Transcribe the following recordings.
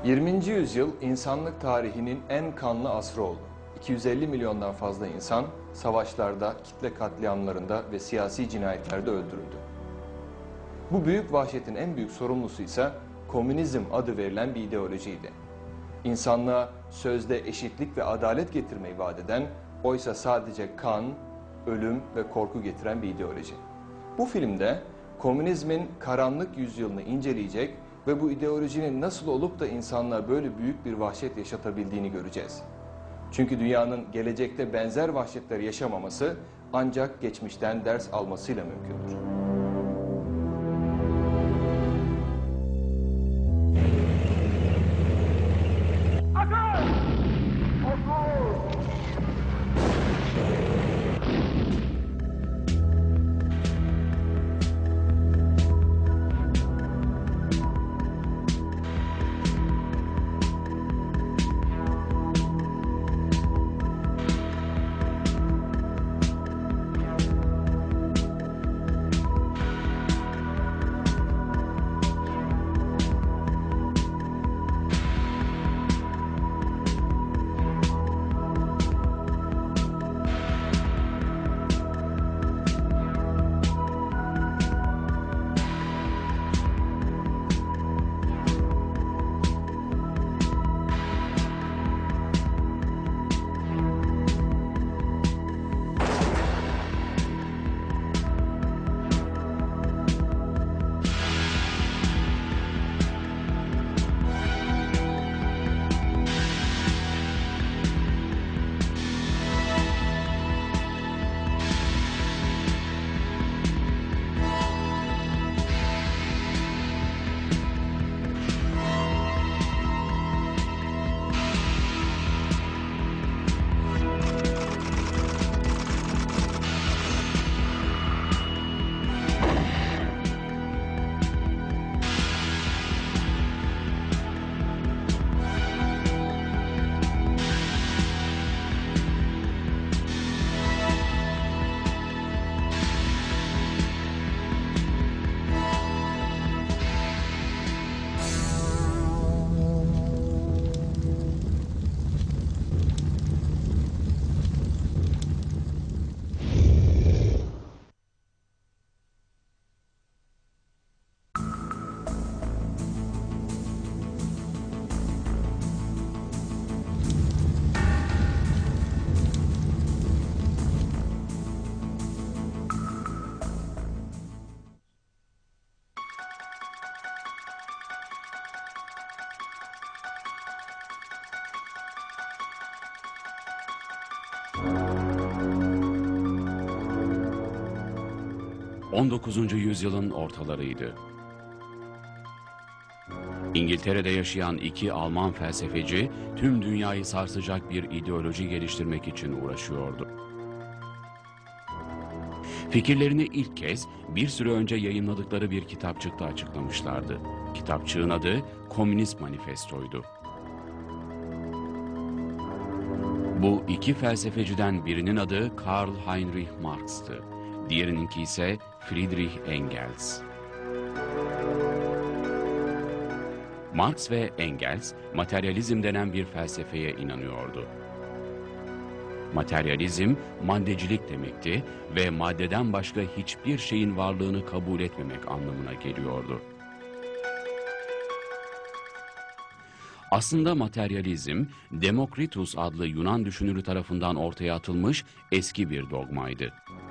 20. yüzyıl insanlık tarihinin en kanlı asrı oldu. 250 milyondan fazla insan savaşlarda, kitle katliamlarında ve siyasi cinayetlerde öldürüldü. Bu büyük vahşetin en büyük sorumlusu ise komünizm adı verilen bir ideolojiydi. İnsanlığa sözde eşitlik ve adalet getirmeyi vaat eden, oysa sadece kan, ölüm ve korku getiren bir ideoloji. Bu filmde komünizmin karanlık yüzyılını inceleyecek ve bu ideolojinin nasıl olup da insanlığa böyle büyük bir vahşet yaşatabildiğini göreceğiz. Çünkü dünyanın gelecekte benzer vahşetler yaşamaması ancak geçmişten ders almasıyla mümkündür. ...19. yüzyılın ortalarıydı. İngiltere'de yaşayan iki Alman felsefeci... ...tüm dünyayı sarsacak bir ideoloji geliştirmek için uğraşıyordu. Fikirlerini ilk kez bir süre önce yayınladıkları bir kitapçıkta açıklamışlardı. Kitapçığın adı Komünist Manifesto'ydu. Bu iki felsefeciden birinin adı Karl Heinrich Marx'tı. Diğerininki ise Friedrich Engels. Marx ve Engels, materyalizm denen bir felsefeye inanıyordu. Materyalizm, maddecilik demekti ve maddeden başka hiçbir şeyin varlığını kabul etmemek anlamına geliyordu. Aslında materyalizm, Demokritus adlı Yunan düşünürü tarafından ortaya atılmış eski bir dogmaydı.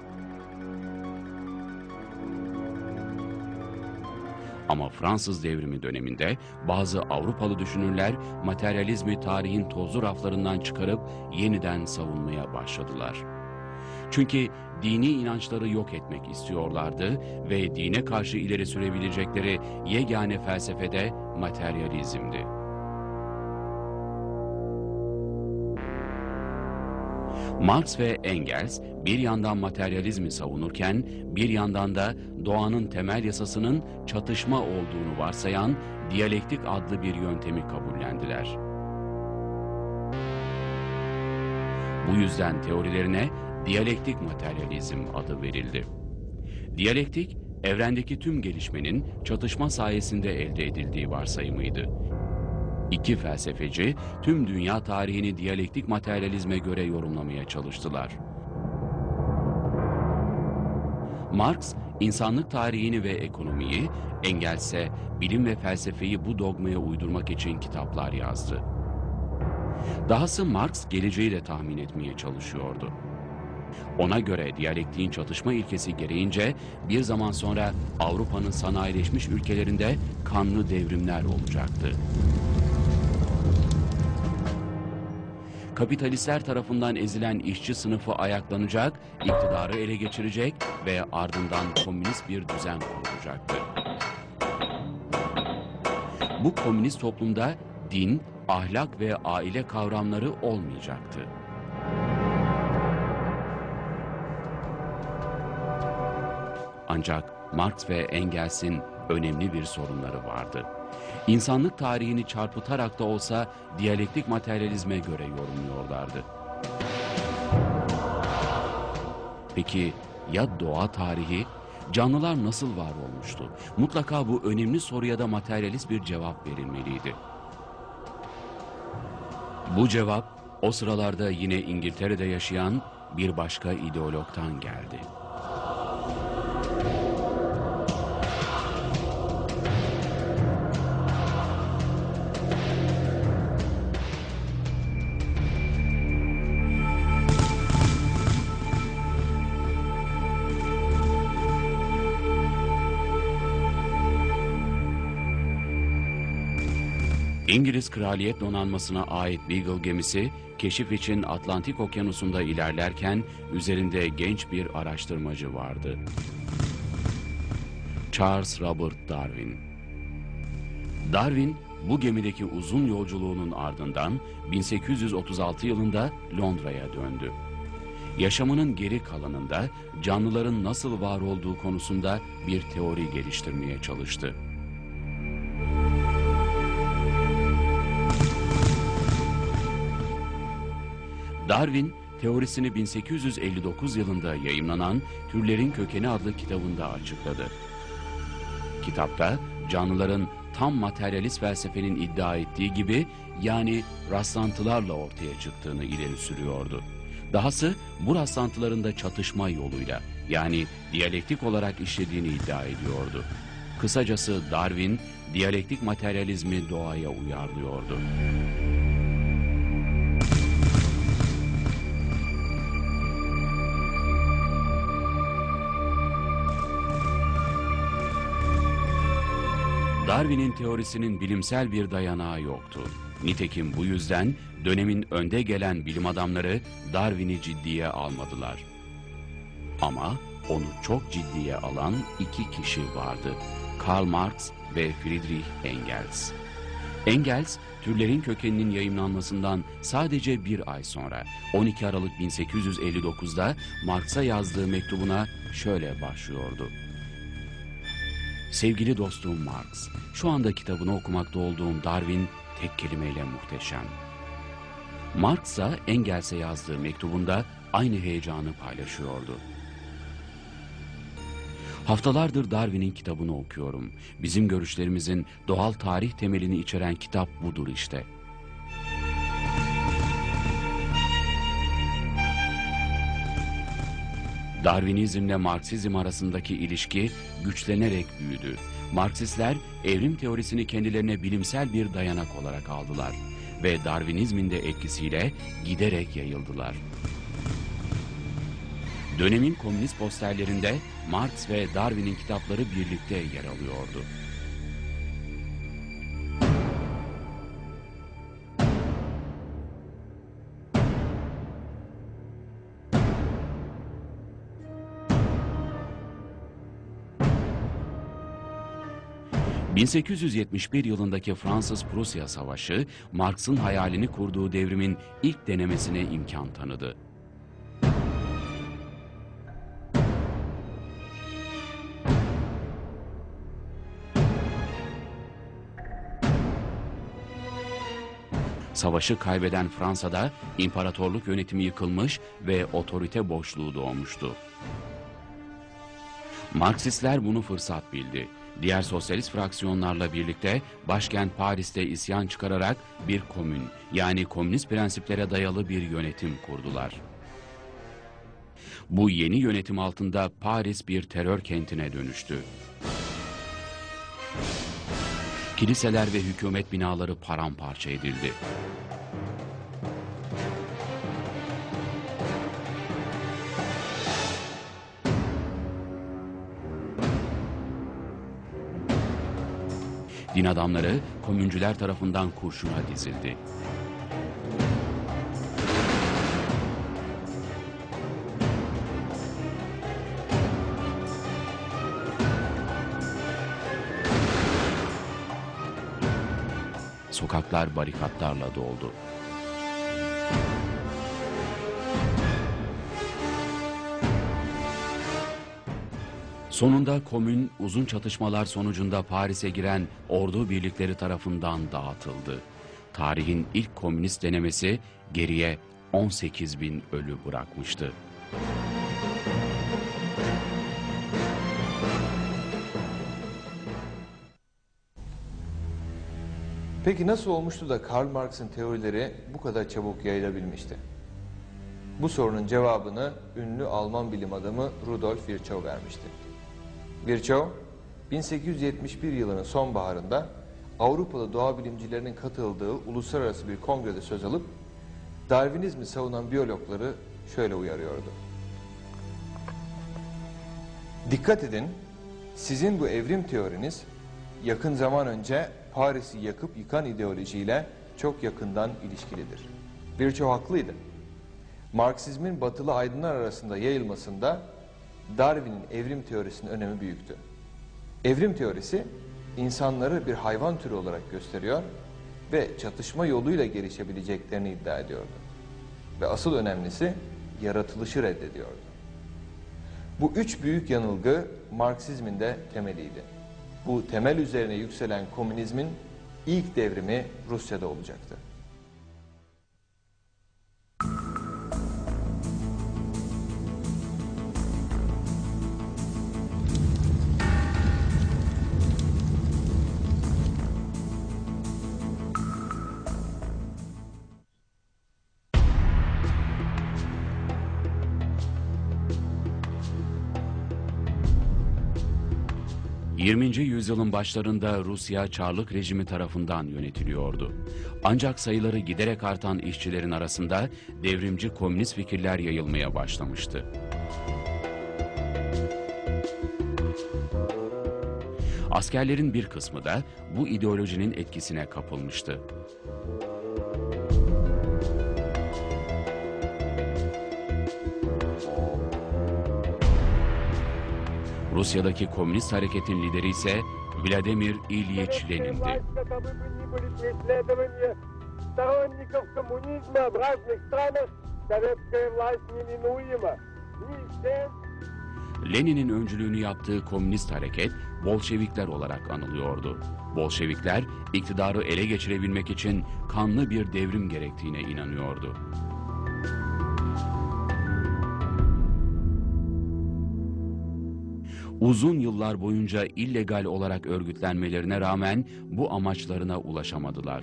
Ama Fransız devrimi döneminde bazı Avrupalı düşünürler materyalizmi tarihin tozlu raflarından çıkarıp yeniden savunmaya başladılar. Çünkü dini inançları yok etmek istiyorlardı ve dine karşı ileri sürebilecekleri yegane felsefede materyalizmdi. Marx ve Engels bir yandan materyalizmi savunurken bir yandan da doğanın temel yasasının çatışma olduğunu varsayan diyalektik adlı bir yöntemi kabullendiler. Bu yüzden teorilerine diyalektik materyalizm adı verildi. Diyalektik, evrendeki tüm gelişmenin çatışma sayesinde elde edildiği varsayımıydı. İki felsefeci tüm dünya tarihini diyalektik materyalizme göre yorumlamaya çalıştılar. Marx, insanlık tarihini ve ekonomiyi, Engels ise bilim ve felsefeyi bu dogmaya uydurmak için kitaplar yazdı. Dahası Marx geleceği de tahmin etmeye çalışıyordu. Ona göre diyalektiğin çatışma ilkesi gereğince bir zaman sonra Avrupa'nın sanayileşmiş ülkelerinde kanlı devrimler olacaktı. Kapitalistler tarafından ezilen işçi sınıfı ayaklanacak, iktidarı ele geçirecek ve ardından komünist bir düzen kurulacaktı. Bu komünist toplumda din, ahlak ve aile kavramları olmayacaktı. Ancak Marx ve Engels'in önemli bir sorunları vardı. İnsanlık tarihini çarpıtarak da olsa diyalektik materyalizme göre yorumluyorlardı. Peki ya doğa tarihi? Canlılar nasıl var olmuştu? Mutlaka bu önemli soruya da materyalist bir cevap verilmeliydi. Bu cevap o sıralarda yine İngiltere'de yaşayan bir başka ideologtan geldi. İngiliz Kraliyet Donanması'na ait Beagle gemisi, keşif için Atlantik Okyanusu'nda ilerlerken üzerinde genç bir araştırmacı vardı. Charles Robert Darwin. Darwin, bu gemideki uzun yolculuğunun ardından 1836 yılında Londra'ya döndü. Yaşamının geri kalanında canlıların nasıl var olduğu konusunda bir teori geliştirmeye çalıştı. Darwin, teorisini 1859 yılında yayımlanan Türlerin Kökeni adlı kitabında açıkladı. Kitapta canlıların tam materyalist felsefenin iddia ettiği gibi, yani rastlantılarla ortaya çıktığını ileri sürüyordu. Dahası bu rastlantıların da çatışma yoluyla, yani diyalektik olarak işlediğini iddia ediyordu. Kısacası Darwin, diyalektik materyalizmi doğaya uyarlıyordu. Darwin'in teorisinin bilimsel bir dayanağı yoktu. Nitekim bu yüzden dönemin önde gelen bilim adamları Darwin'i ciddiye almadılar. Ama onu çok ciddiye alan iki kişi vardı: Karl Marx ve Friedrich Engels. Engels, Türlerin Kökeni'nin yayımlanmasından sadece bir ay sonra 12 Aralık 1859'da Marx'a yazdığı mektubuna şöyle başlıyordu: "Sevgili dostum Marx, şu anda kitabını okumakta olduğum Darwin tek kelimeyle muhteşem." Marx ise Engels'e yazdığı mektubunda aynı heyecanı paylaşıyordu. "Haftalardır Darwin'in kitabını okuyorum. Bizim görüşlerimizin doğal tarih temelini içeren kitap budur işte." Darwinizmle Marksizm arasındaki ilişki güçlenerek büyüdü. Marksistler evrim teorisini kendilerine bilimsel bir dayanak olarak aldılar ve Darwinizmin de etkisiyle giderek yayıldılar. Dönemin komünist posterlerinde Marx ve Darwin'in kitapları birlikte yer alıyordu. ...1871 yılındaki Fransız-Prusya Savaşı, Marx'ın hayalini kurduğu devrimin ilk denemesine imkan tanıdı. Savaşı kaybeden Fransa'da imparatorluk yönetimi yıkılmış ve otorite boşluğu doğmuştu. Marksistler bunu fırsat bildi. Diğer sosyalist fraksiyonlarla birlikte başkent Paris'te isyan çıkararak bir komün, yani komünist prensiplere dayalı bir yönetim kurdular. Bu yeni yönetim altında Paris bir terör kentine dönüştü. Kiliseler ve hükümet binaları paramparça edildi. Din adamları komüncüler tarafından kurşuna dizildi. Sokaklar barikatlarla doldu. Sonunda komün uzun çatışmalar sonucunda Paris'e giren ordu birlikleri tarafından dağıtıldı. Tarihin ilk komünist denemesi geriye 18.000 ölü bırakmıştı. Peki nasıl olmuştu da Karl Marx'ın teorileri bu kadar çabuk yayılabilmişti? Bu sorunun cevabını ünlü Alman bilim adamı Rudolf Virchow vermişti. Virchow, 1871 yılının sonbaharında Avrupalı doğa bilimcilerinin katıldığı uluslararası bir kongrede söz alıp Darwinizmi savunan biyologları şöyle uyarıyordu. Dikkat edin, sizin bu evrim teoriniz yakın zaman önce Paris'i yakıp yıkan ideolojiyle çok yakından ilişkilidir. Virchow haklıydı. Marksizmin batılı aydınlar arasında yayılmasında Darwin'in evrim teorisinin önemi büyüktü. Evrim teorisi insanları bir hayvan türü olarak gösteriyor ve çatışma yoluyla gelişebileceklerini iddia ediyordu. Ve asıl önemlisi yaratılışı reddediyordu. Bu üç büyük yanılgı Marksizmin de temeliydi. Bu temel üzerine yükselen komünizmin ilk devrimi Rusya'da olacaktı. ...20. yüzyılın başlarında Rusya Çarlık rejimi tarafından yönetiliyordu. Ancak sayıları giderek artan işçilerin arasında devrimci komünist fikirler yayılmaya başlamıştı. Askerlerin bir kısmı da bu ideolojinin etkisine kapılmıştı. Rusya'daki komünist hareketin lideri ise Vladimir İlyich Lenin'di. Lenin'in öncülüğünü yaptığı komünist hareket Bolşevikler olarak anılıyordu. Bolşevikler iktidarı ele geçirebilmek için kanlı bir devrim gerektiğine inanıyordu. Uzun yıllar boyunca illegal olarak örgütlenmelerine rağmen bu amaçlarına ulaşamadılar.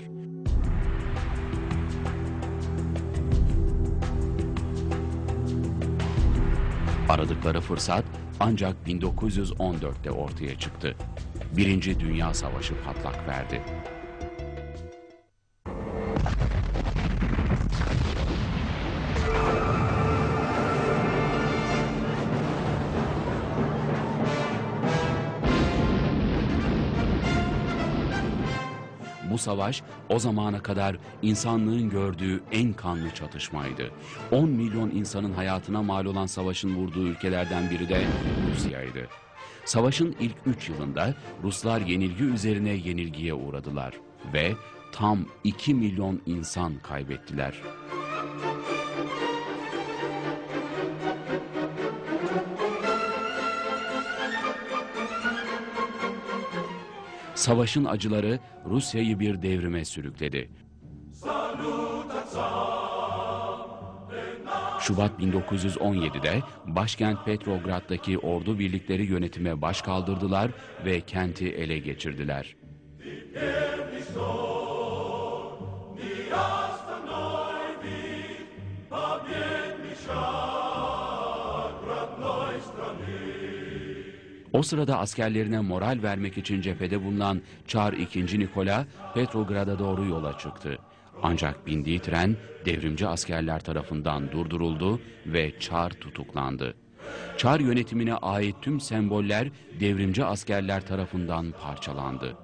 Aradıkları fırsat ancak 1914'te ortaya çıktı. Birinci Dünya Savaşı patlak verdi. Bu savaş o zamana kadar insanlığın gördüğü en kanlı çatışmaydı. 10 milyon insanın hayatına mal olan savaşın vurduğu ülkelerden biri de Rusya'ydı. Savaşın ilk 3 yılında Ruslar yenilgi üzerine yenilgiye uğradılar ve tam 2 milyon insan kaybettiler. Savaşın acıları Rusya'yı bir devrime sürükledi. Şubat 1917'de başkent Petrograd'daki ordu birlikleri yönetime baş kaldırdılar ve kenti ele geçirdiler. O sırada askerlerine moral vermek için cephede bulunan Çar II. Nikola Petrograd'a doğru yola çıktı. Ancak bindiği tren devrimci askerler tarafından durduruldu ve Çar tutuklandı. Çar yönetimine ait tüm semboller devrimci askerler tarafından parçalandı.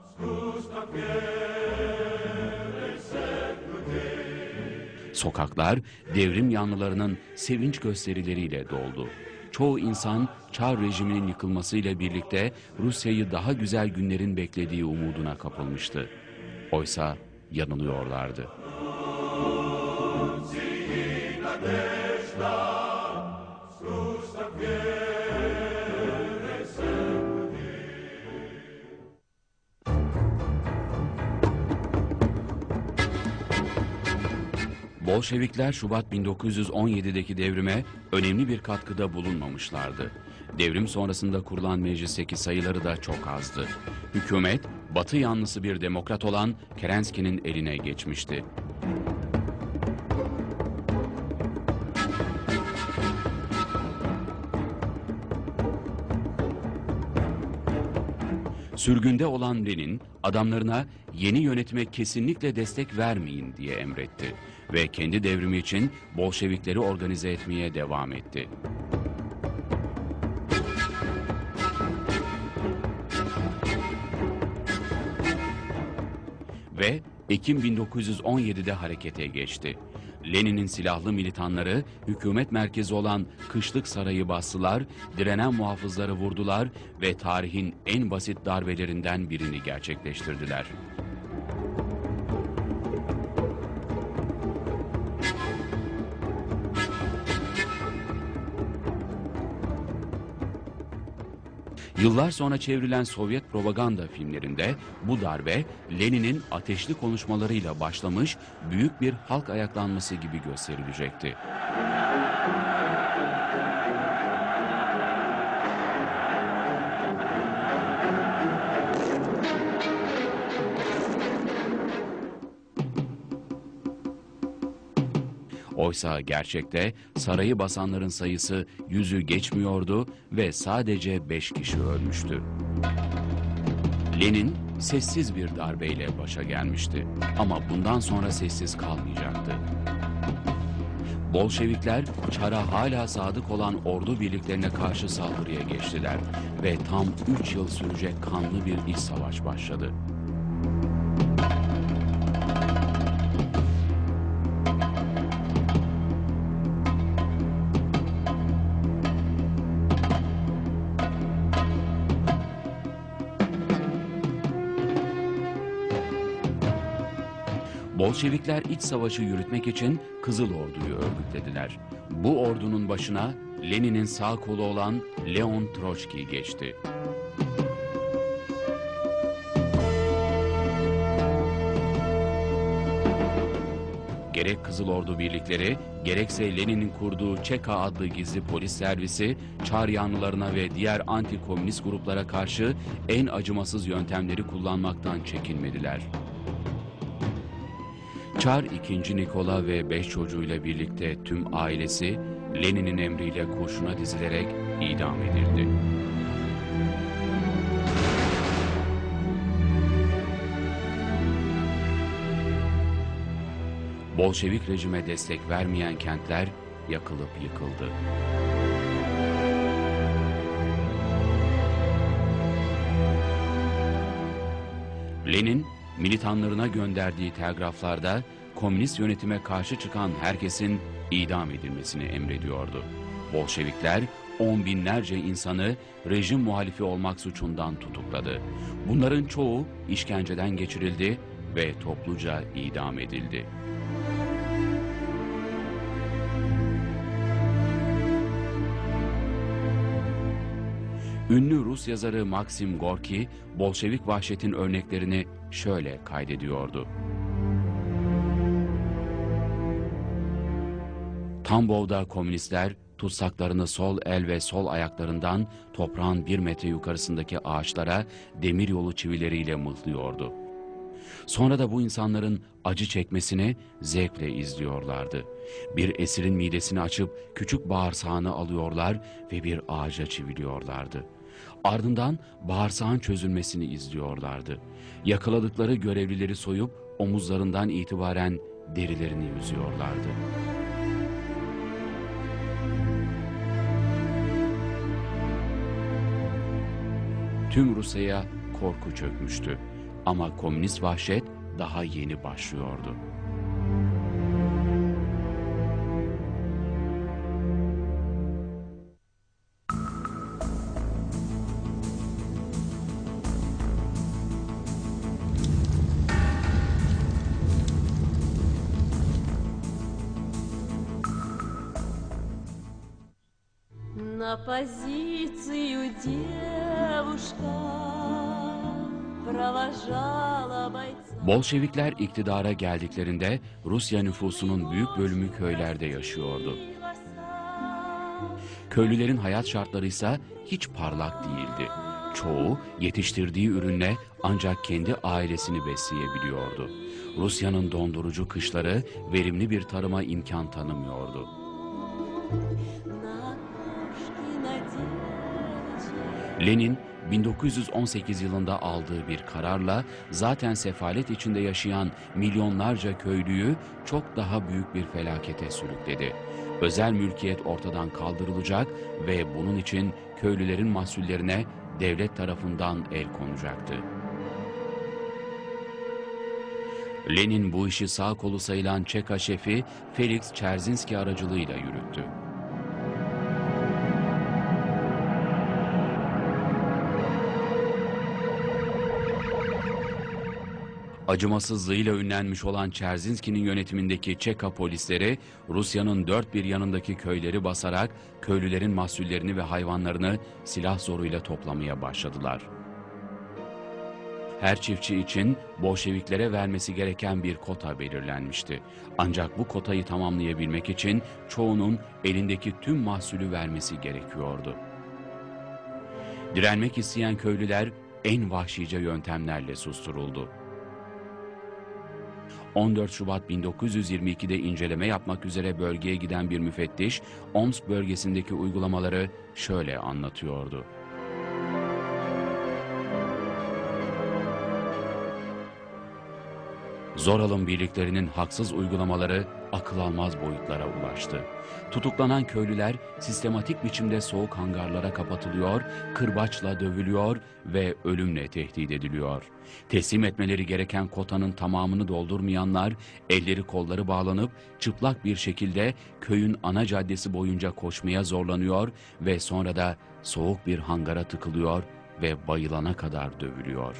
Sokaklar devrim yanlılarının sevinç gösterileriyle doldu. Çoğu insan Çar rejiminin yıkılmasıyla birlikte Rusya'yı daha güzel günlerin beklediği umuduna kapılmıştı. Oysa yanılıyorlardı. Bolşevikler Şubat 1917'deki devrime önemli bir katkıda bulunmamışlardı. Devrim sonrasında kurulan meclisteki sayıları da çok azdı. Hükümet, Batı yanlısı bir demokrat olan Kerenski'nin eline geçmişti. Sürgünde olan Lenin, adamlarına yeni yönetime kesinlikle destek vermeyin diye emretti ve kendi devrimi için Bolşevikleri organize etmeye devam etti. Ve Ekim 1917'de harekete geçti. Lenin'in silahlı militanları hükümet merkezi olan Kışlık Sarayı bastılar, direnen muhafızları vurdular ve tarihin en basit darbelerinden birini gerçekleştirdiler. Yıllar sonra çevrilen Sovyet propaganda filmlerinde bu darbe Lenin'in ateşli konuşmalarıyla başlamış büyük bir halk ayaklanması gibi gösterilecekti. Oysa gerçekte sarayı basanların sayısı 100'ü geçmiyordu ve sadece 5 kişi ölmüştü. Lenin sessiz bir darbeyle başa gelmişti ama bundan sonra sessiz kalmayacaktı. Bolşevikler Çar'a hala sadık olan ordu birliklerine karşı saldırıya geçtiler ve tam 3 yıl sürecek kanlı bir iç savaş başladı. Bolşevikler iç savaşı yürütmek için Kızıl Ordu'yu örgütlediler. Bu ordunun başına Lenin'in sağ kolu olan Leon Troçki geçti. Gerek Kızıl Ordu birlikleri, gerekse Lenin'in kurduğu ÇK adlı gizli polis servisi, Çar yanlılarına ve diğer anti-komünist gruplara karşı en acımasız yöntemleri kullanmaktan çekinmediler. Çar II. Nikola ve 5 çocuğuyla birlikte tüm ailesi Lenin'in emriyle kurşuna dizilerek idam edildi. Bolşevik rejime destek vermeyen kentler yakılıp yıkıldı. Lenin, militanlarına gönderdiği telgraflarda komünist yönetime karşı çıkan herkesin idam edilmesini emrediyordu. Bolşevikler 10 binlerce insanı rejim muhalifi olmak suçundan tutukladı. Bunların çoğu işkenceden geçirildi ve topluca idam edildi. Ünlü Rus yazarı Maxim Gorki, Bolşevik vahşetin örneklerini şöyle kaydediyordu. Tambov'da komünistler tutsaklarını sol el ve sol ayaklarından toprağın 1 metre yukarısındaki ağaçlara demiryolu çivileriyle mıhlıyordu. Sonra da bu insanların acı çekmesini zevkle izliyorlardı. Bir esirin midesini açıp küçük bağırsağını alıyorlar ve bir ağaca çiviliyorlardı. Ardından bağırsağın çözülmesini izliyorlardı. Yakaladıkları görevlileri soyup omuzlarından itibaren derilerini yüzüyorlardı. Tüm Rusya'ya korku çökmüştü. Ama komünist vahşet daha yeni başlıyordu. На позицию девушка провожала бойца. Bolşevikler iktidara geldiklerinde Rusya nüfusunun büyük bölümü köylerde yaşıyordu. Köylülerin hayat şartları ise hiç parlak değildi. Çoğu yetiştirdiği ürünle ancak kendi ailesini besleyebiliyordu. Rusya'nın dondurucu kışları verimli bir tarıma imkan tanımıyordu. Lenin 1918 yılında aldığı bir kararla zaten sefalet içinde yaşayan milyonlarca köylüyü çok daha büyük bir felakete sürükledi. Özel mülkiyet ortadan kaldırılacak ve bunun için köylülerin mahsullerine devlet tarafından el konacaktı. Lenin bu işi sağ kolu sayılan ÇK şefi Felix Dzerzhinski aracılığıyla yürüttü. Acımasızlığıyla ünlenmiş olan Dzerzhinski'nin yönetimindeki ÇK polisleri Rusya'nın dört bir yanındaki köyleri basarak köylülerin mahsullerini ve hayvanlarını silah zoruyla toplamaya başladılar. Her çiftçi için Bolşeviklere vermesi gereken bir kota belirlenmişti. Ancak bu kotayı tamamlayabilmek için çoğunun elindeki tüm mahsulü vermesi gerekiyordu. Direnmek isteyen köylüler en vahşice yöntemlerle susturuldu. 14 Şubat 1922'de inceleme yapmak üzere bölgeye giden bir müfettiş, Omsk bölgesindeki uygulamaları şöyle anlatıyordu. Zor alım birliklerinin haksız uygulamaları akıl almaz boyutlara ulaştı. Tutuklanan köylüler sistematik biçimde soğuk hangarlara kapatılıyor, kırbaçla dövülüyor ve ölümle tehdit ediliyor. Teslim etmeleri gereken kotanın tamamını doldurmayanlar elleri kolları bağlanıp çıplak bir şekilde köyün ana caddesi boyunca koşmaya zorlanıyor ve sonra da soğuk bir hangara tıkılıyor ve bayılana kadar dövülüyor.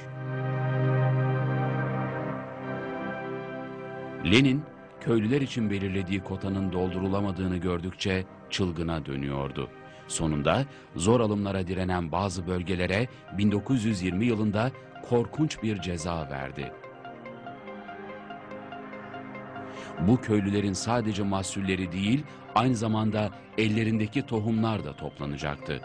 Lenin, köylüler için belirlediği kotanın doldurulamadığını gördükçe çılgına dönüyordu. Sonunda zor alımlara direnen bazı bölgelere 1920 yılında korkunç bir ceza verdi. Bu köylülerin sadece mahsulleri değil, aynı zamanda ellerindeki tohumlar da toplanacaktı.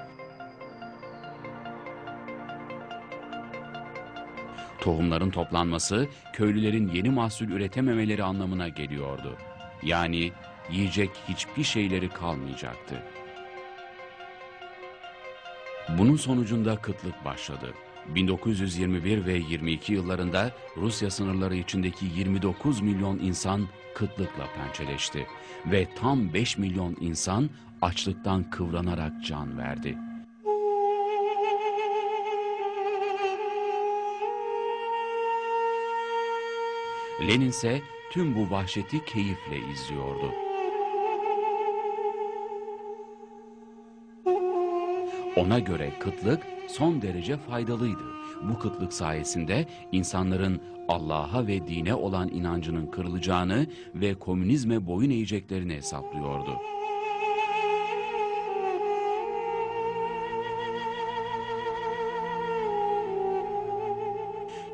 Tohumların toplanması, köylülerin yeni mahsul üretememeleri anlamına geliyordu. Yani yiyecek hiçbir şeyleri kalmayacaktı. Bunun sonucunda kıtlık başladı. 1921 ve 22 yıllarında Rusya sınırları içindeki 29 milyon insan kıtlıkla pençeleşti ve tam 5 milyon insan açlıktan kıvranarak can verdi. Lenin ise tüm bu vahşeti keyifle izliyordu. Ona göre kıtlık son derece faydalıydı. Bu kıtlık sayesinde insanların Allah'a ve dine olan inancının kırılacağını ve komünizme boyun eğeceklerini hesaplıyordu.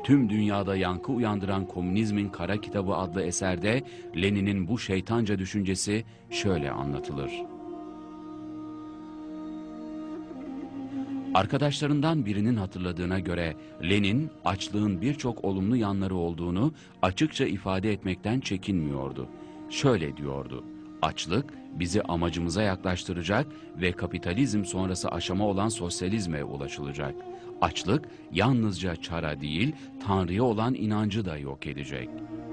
tüm dünyada yankı uyandıran Komünizmin Kara Kitabı adlı eserde Lenin'in bu şeytanca düşüncesi şöyle anlatılır. Arkadaşlarından birinin hatırladığına göre Lenin açlığın birçok olumlu yanları olduğunu açıkça ifade etmekten çekinmiyordu. Şöyle diyordu: açlık bizi amacımıza yaklaştıracak ve kapitalizm sonrası aşama olan sosyalizme ulaşılacak. Açlık yalnızca çara değil, Tanrı'ya olan inancı da yok edecek.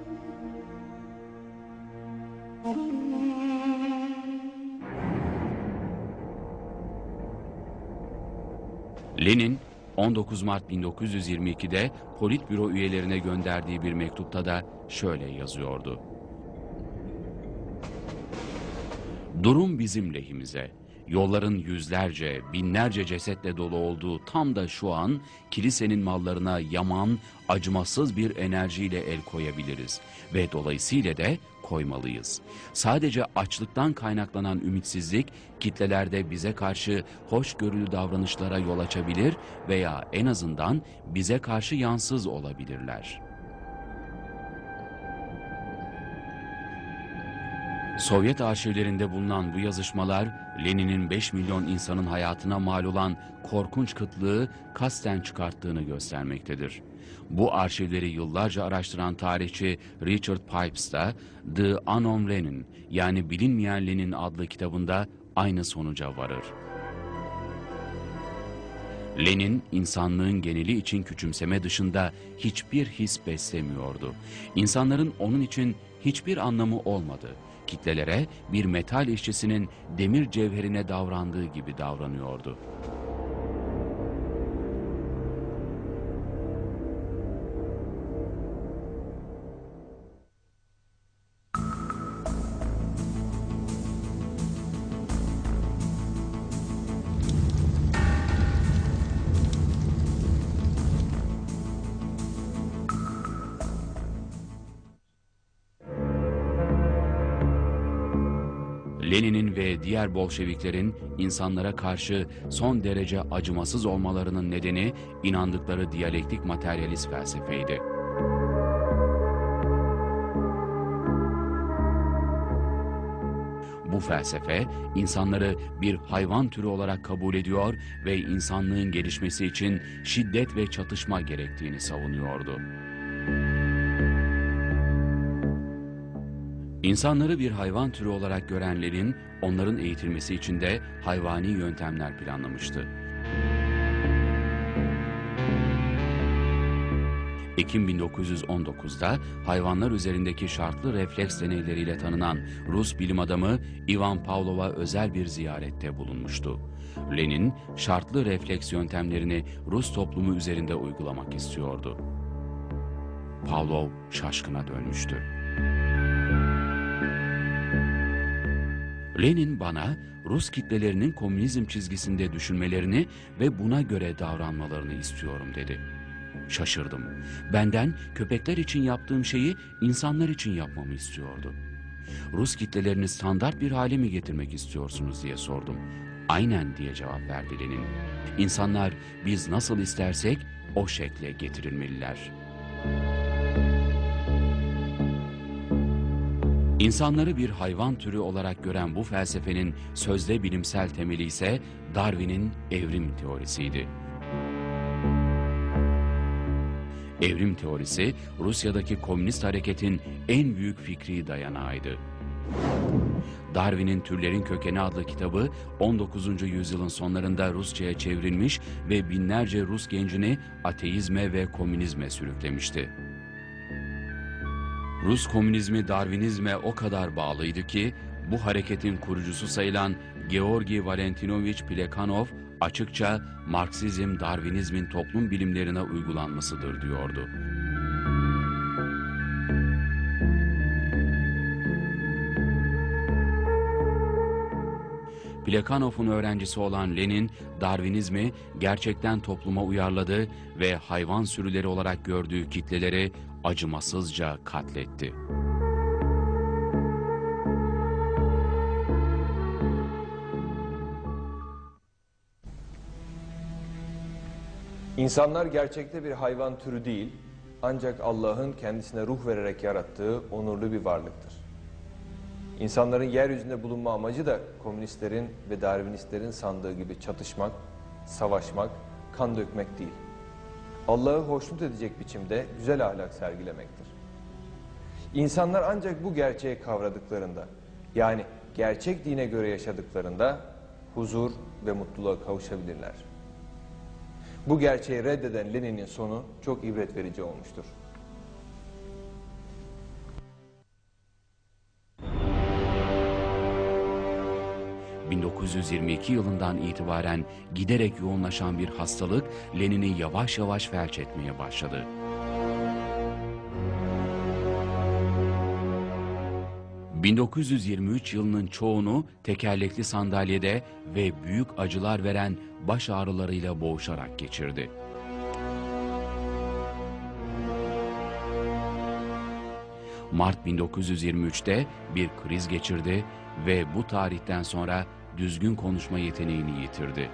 Lenin, 19 Mart 1922'de Politbüro üyelerine gönderdiği bir mektupta da şöyle yazıyordu: durum bizim lehimize. Yolların yüzlerce, binlerce cesetle dolu olduğu tam da şu an kilisenin mallarına yaman, acımasız bir enerjiyle el koyabiliriz ve dolayısıyla da koymalıyız. Sadece açlıktan kaynaklanan ümitsizlik kitlelerde bize karşı hoşgörülü davranışlara yol açabilir veya en azından bize karşı yansız olabilirler. Sovyet arşivlerinde bulunan bu yazışmalar, Lenin'in 5 milyon insanın hayatına mal olan korkunç kıtlığı kasten çıkarttığını göstermektedir. Bu arşivleri yıllarca araştıran tarihçi Richard Pipes da The Unknown Lenin, yani Bilinmeyen Lenin adlı kitabında aynı sonuca varır. Lenin, insanlığın geneli için küçümseme dışında hiçbir his beslemiyordu. İnsanların onun için hiçbir anlamı olmadı. Kitlelere bir metal işçisinin demir cevherine davrandığı gibi davranıyordu. Lenin'in ve diğer Bolşeviklerin insanlara karşı son derece acımasız olmalarının nedeni inandıkları diyalektik materyalist felsefeydi. Bu felsefe insanları bir hayvan türü olarak kabul ediyor ve insanlığın gelişmesi için şiddet ve çatışma gerektiğini savunuyordu. İnsanları bir hayvan türü olarak gören Lenin, onların eğitilmesi için de hayvani yöntemler planlamıştı. Ekim 1919'da hayvanlar üzerindeki şartlı refleks deneyleriyle tanınan Rus bilim adamı Ivan Pavlov'a özel bir ziyarette bulunmuştu. Lenin, şartlı refleks yöntemlerini Rus toplumu üzerinde uygulamak istiyordu. Pavlov şaşkına dönmüştü. Lenin bana Rus kitlelerinin komünizm çizgisinde düşünmelerini ve buna göre davranmalarını istiyorum dedi. Şaşırdım. Benden köpekler için yaptığım şeyi insanlar için yapmamı istiyordu. Rus kitlelerini standart bir hale mi getirmek istiyorsunuz diye sordum. Aynen diye cevap verdi Lenin. İnsanlar biz nasıl istersek o şekle getirilmeliler. İnsanları bir hayvan türü olarak gören bu felsefenin sözde bilimsel temeli ise Darwin'in evrim teorisiydi. Evrim teorisi, Rusya'daki komünist hareketin en büyük fikri dayanağıydı. Darwin'in Türlerin Kökeni adlı kitabı 19. yüzyılın sonlarında Rusça'ya çevrilmiş ve binlerce Rus gencini ateizme ve komünizme sürüklemişti. Rus komünizmi Darwinizme o kadar bağlıydı ki bu hareketin kurucusu sayılan Georgi Valentinovich Plekhanov açıkça Marksizm Darwinizmin toplum bilimlerine uygulanmasıdır diyordu. Plekhanov'un öğrencisi olan Lenin, Darwinizmi gerçekten topluma uyarladı ve hayvan sürüleri olarak gördüğü kitleleri acımasızca katletti. İnsanlar gerçekte bir hayvan türü değil, ancak Allah'ın kendisine ruh vererek yarattığı onurlu bir varlıktır. İnsanların yeryüzünde bulunma amacı da komünistlerin ve Darwinistlerin sandığı gibi çatışmak, savaşmak, kan dökmek değil. Allah'ı hoşnut edecek biçimde güzel ahlak sergilemektir. İnsanlar ancak bu gerçeği kavradıklarında, yani gerçek dine göre yaşadıklarında huzur ve mutluluğa kavuşabilirler. Bu gerçeği reddeden Lenin'in sonu çok ibret verici olmuştur. ...1922 yılından itibaren giderek yoğunlaşan bir hastalık Lenin'i yavaş yavaş felç etmeye başladı. ...1923 yılının çoğunu tekerlekli sandalyede ve büyük acılar veren baş ağrılarıyla boğuşarak geçirdi. Mart 1923'te bir kriz geçirdi ve bu tarihten sonra düzgün konuşma yeteneğini yitirdi.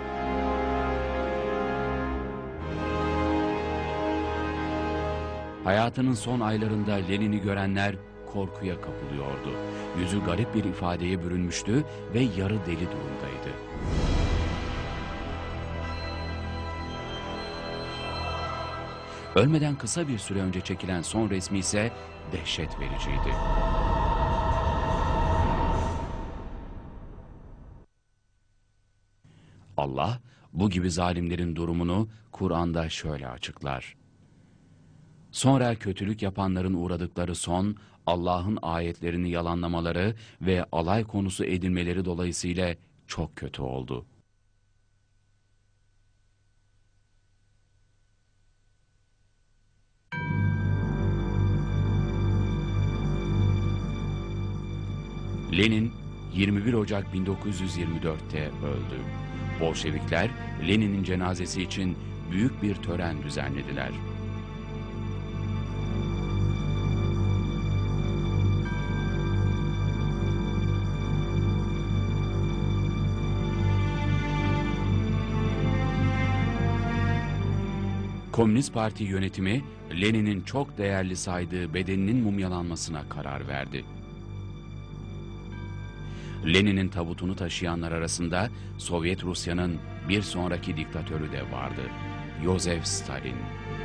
Hayatının son aylarında Lenin'i görenler korkuya kapılıyordu. Yüzü garip bir ifadeye bürünmüştü ve yarı deli durumdaydı. Ölmeden kısa bir süre önce çekilen son resmi ise dehşet vericiydi. Allah bu gibi zalimlerin durumunu Kur'an'da şöyle açıklar. Sonra kötülük yapanların uğradıkları son, Allah'ın ayetlerini yalanlamaları ve alay konusu edinmeleri dolayısıyla çok kötü oldu. Lenin 21 Ocak 1924'te öldü. Bolşevikler Lenin'in cenazesi için büyük bir tören düzenlediler. Komünist Parti yönetimi Lenin'in çok değerli saydığı bedeninin mumyalanmasına karar verdi. Lenin'in tabutunu taşıyanlar arasında Sovyet Rusya'nın bir sonraki diktatörü de vardı. Yosef Stalin.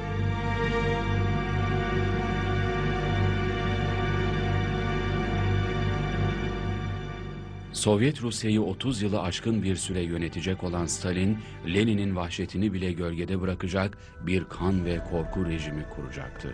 Sovyet Rusya'yı 30 yılı aşkın bir süre yönetecek olan Stalin, Lenin'in vahşetini bile gölgede bırakacak bir kan ve korku rejimi kuracaktı.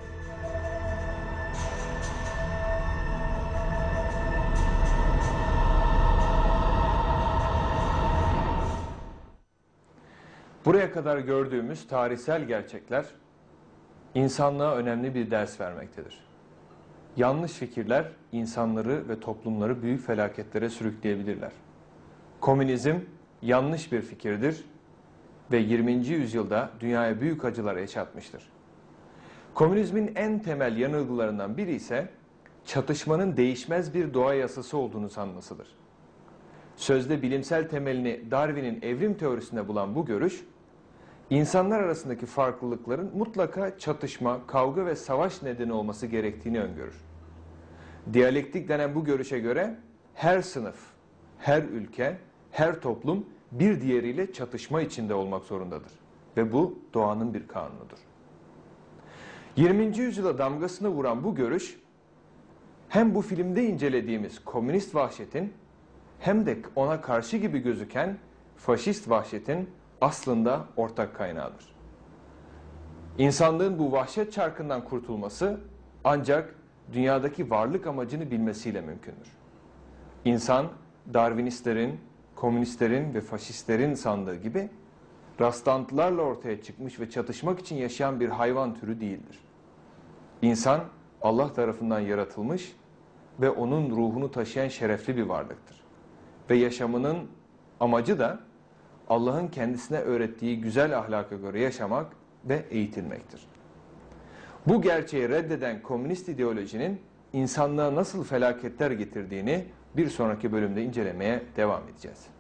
Buraya kadar gördüğümüz tarihsel gerçekler insanlığa önemli bir ders vermektedir. Yanlış fikirler insanları ve toplumları büyük felaketlere sürükleyebilirler. Komünizm yanlış bir fikirdir ve 20. yüzyılda dünyaya büyük acılar yaşatmıştır. Komünizmin en temel yanılgılarından biri ise çatışmanın değişmez bir doğa yasası olduğunu sanmasıdır. Sözde bilimsel temelini Darwin'in evrim teorisinde bulan bu görüş, İnsanlar arasındaki farklılıkların mutlaka çatışma, kavga ve savaş nedeni olması gerektiğini öngörür. Diyalektik denen bu görüşe göre her sınıf, her ülke, her toplum bir diğeriyle çatışma içinde olmak zorundadır. Ve bu doğanın bir kanunudur. 20. yüzyıla damgasını vuran bu görüş, hem bu filmde incelediğimiz komünist vahşetin hem de ona karşı gibi gözüken faşist vahşetin aslında ortak kaynağıdır. İnsanlığın bu vahşet çarkından kurtulması ancak dünyadaki varlık amacını bilmesiyle mümkündür. İnsan, Darwinistlerin, komünistlerin ve faşistlerin sandığı gibi rastlantılarla ortaya çıkmış ve çatışmak için yaşayan bir hayvan türü değildir. İnsan, Allah tarafından yaratılmış ve onun ruhunu taşıyan şerefli bir varlıktır. Ve yaşamının amacı da Allah'ın kendisine öğrettiği güzel ahlaka göre yaşamak ve eğitilmektir. Bu gerçeği reddeden komünist ideolojinin insanlığa nasıl felaketler getirdiğini bir sonraki bölümde incelemeye devam edeceğiz.